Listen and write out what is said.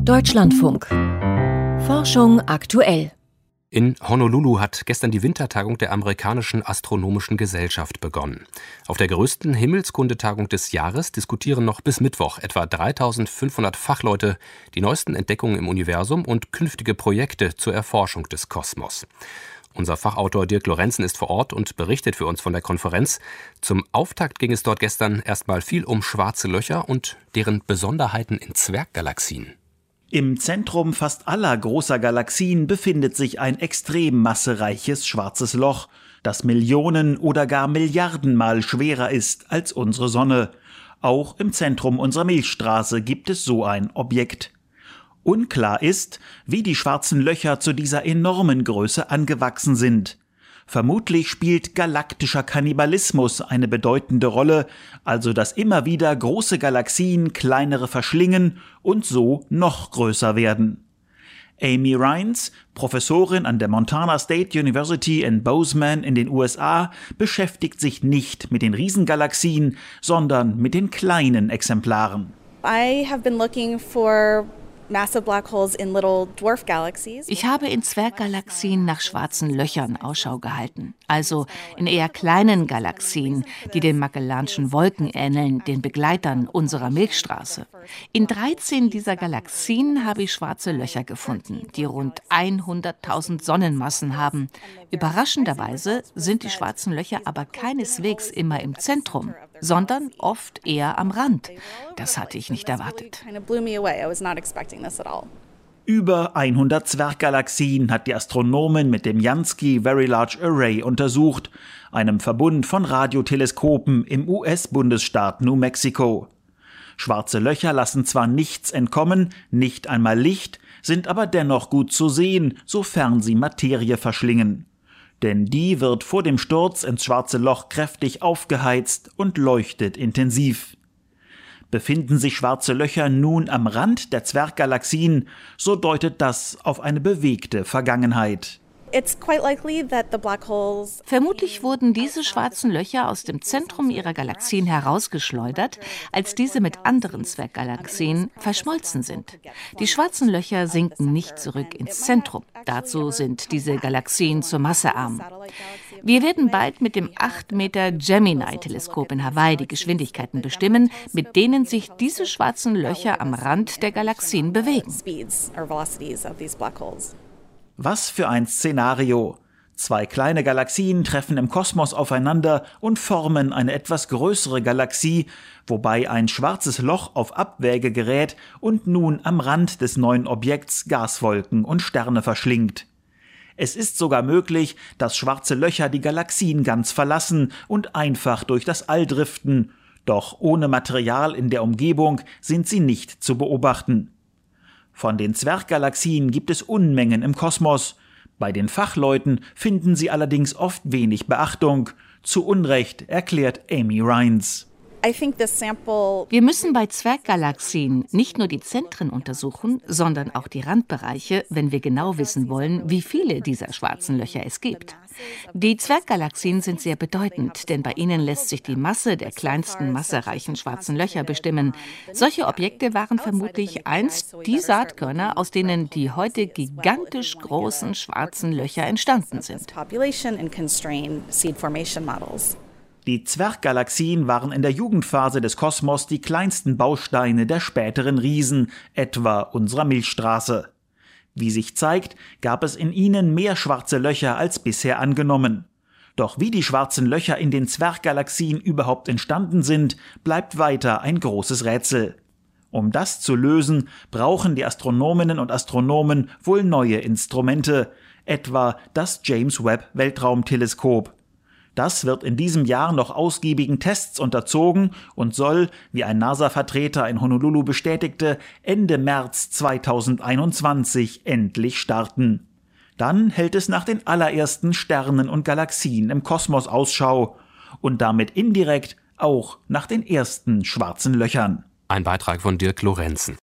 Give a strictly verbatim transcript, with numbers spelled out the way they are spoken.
Deutschlandfunk. Forschung aktuell. In Honolulu hat gestern die Wintertagung der amerikanischen Astronomischen Gesellschaft begonnen. Auf der größten Himmelskundetagung des Jahres diskutieren noch bis Mittwoch etwa dreitausendfünfhundert Fachleute die neuesten Entdeckungen im Universum und künftige Projekte zur Erforschung des Kosmos. Unser Fachautor Dirk Lorenzen ist vor Ort und berichtet für uns von der Konferenz. Zum Auftakt ging es dort gestern erstmal viel um schwarze Löcher und deren Besonderheiten in Zwerggalaxien. Im Zentrum fast aller großer Galaxien befindet sich ein extrem massereiches schwarzes Loch, das Millionen oder gar Milliardenmal schwerer ist als unsere Sonne. Auch im Zentrum unserer Milchstraße gibt es so ein Objekt. Unklar ist, wie die schwarzen Löcher zu dieser enormen Größe angewachsen sind. Vermutlich spielt galaktischer Kannibalismus eine bedeutende Rolle, also dass immer wieder große Galaxien kleinere verschlingen und so noch größer werden. Amy Rines, Professorin an der Montana State University in Bozeman in den U S A, beschäftigt sich nicht mit den Riesengalaxien, sondern mit den kleinen Exemplaren. I have been looking for massive black holes in little dwarf galaxies. Ich habe in Zwerggalaxien nach schwarzen Löchern Ausschau gehalten, also in eher kleinen Galaxien, die den Magellanschen Wolken ähneln, den Begleitern unserer Milchstraße. In dreizehn dieser Galaxien habe ich schwarze Löcher gefunden, die rund hunderttausend Sonnenmassen haben. Überraschenderweise sind die schwarzen Löcher aber keineswegs immer im Zentrum, sondern oft eher am Rand. Das hatte ich nicht erwartet. Über hundert Zwerggalaxien hat die Astronomin mit dem Jansky Very Large Array untersucht, einem Verbund von Radioteleskopen im U S-Bundesstaat New Mexico. Schwarze Löcher lassen zwar nichts entkommen, nicht einmal Licht, sind aber dennoch gut zu sehen, sofern sie Materie verschlingen. Denn die wird vor dem Sturz ins schwarze Loch kräftig aufgeheizt und leuchtet intensiv. Befinden sich schwarze Löcher nun am Rand der Zwerggalaxien, so deutet das auf eine bewegte Vergangenheit. Vermutlich wurden diese schwarzen Löcher aus dem Zentrum ihrer Galaxien herausgeschleudert, als diese mit anderen Zwerggalaxien verschmolzen sind. Die schwarzen Löcher sinken nicht zurück ins Zentrum. Dazu sind diese Galaxien zu massearm. Wir werden bald mit dem acht Meter Gemini-Teleskop in Hawaii die Geschwindigkeiten bestimmen, mit denen sich diese schwarzen Löcher am Rand der Galaxien bewegen. Was für ein Szenario! Zwei kleine Galaxien treffen im Kosmos aufeinander und formen eine etwas größere Galaxie, wobei ein schwarzes Loch auf Abwäge gerät und nun am Rand des neuen Objekts Gaswolken und Sterne verschlingt. Es ist sogar möglich, dass schwarze Löcher die Galaxien ganz verlassen und einfach durch das All driften, doch ohne Material in der Umgebung sind sie nicht zu beobachten. Von den Zwerggalaxien gibt es Unmengen im Kosmos. Bei den Fachleuten finden sie allerdings oft wenig Beachtung. Zu Unrecht, erklärt Amy Rines. Wir müssen bei Zwerggalaxien nicht nur die Zentren untersuchen, sondern auch die Randbereiche, wenn wir genau wissen wollen, wie viele dieser schwarzen Löcher es gibt. Die Zwerggalaxien sind sehr bedeutend, denn bei ihnen lässt sich die Masse der kleinsten massereichen schwarzen Löcher bestimmen. Solche Objekte waren vermutlich einst die Saatkörner, aus denen die heute gigantisch großen schwarzen Löcher entstanden sind. Die Zwerggalaxien waren in der Jugendphase des Kosmos die kleinsten Bausteine der späteren Riesen, etwa unserer Milchstraße. Wie sich zeigt, gab es in ihnen mehr schwarze Löcher als bisher angenommen. Doch wie die schwarzen Löcher in den Zwerggalaxien überhaupt entstanden sind, bleibt weiter ein großes Rätsel. Um das zu lösen, brauchen die Astronominnen und Astronomen wohl neue Instrumente, etwa das James Webb Weltraumteleskop. Das wird in diesem Jahr noch ausgiebigen Tests unterzogen und soll, wie ein NASA-Vertreter in Honolulu bestätigte, Ende März zweitausendeinundzwanzig endlich starten. Dann hält es nach den allerersten Sternen und Galaxien im Kosmos Ausschau und damit indirekt auch nach den ersten schwarzen Löchern. Ein Beitrag von Dirk Lorenzen.